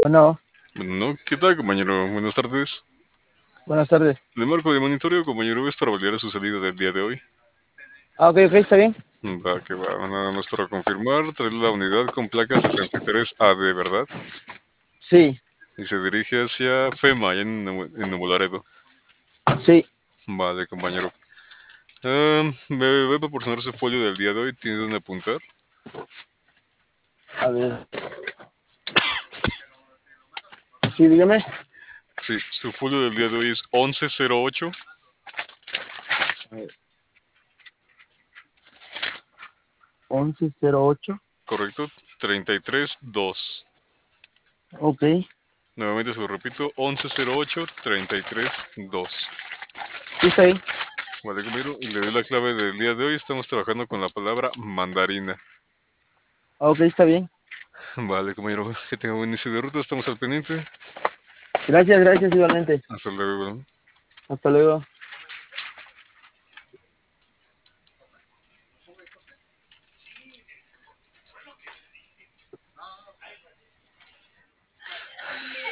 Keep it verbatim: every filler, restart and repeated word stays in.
Bueno, No, ¿qué tal, compañero? Buenas tardes. buenas tardes. Le marco de monitoreo, compañero, es para validar su salida del día de hoy. Ah, ok, ok, está bien. Va, que va, nada más para confirmar, trae la unidad con placa setenta y tres A D, ¿verdad? Sí, Y se dirige hacia FEMA, allá en, Nuevo- en Nuevo Laredo. sí. Vale, compañero. Ah, ¿me voy a proporcionar su folio del día de hoy? ¿Tiene dónde apuntar? A ver. Sí, dígame. Sí, su folio del día de hoy es once cero ocho, A ver. once cero ocho. ¿correcto? treinta y tres dos. Ok. Nuevamente se lo repito, once cero ocho, treinta y tres dos. Sí, está bien. Vale, compañero, y le doy la clave del día de hoy. Estamos trabajando con la palabra mandarina. Ok, está bien. Vale, compañero, que tenga buen inicio de ruta. Estamos al pendiente. Gracias, gracias igualmente. Hasta luego. Hasta luego.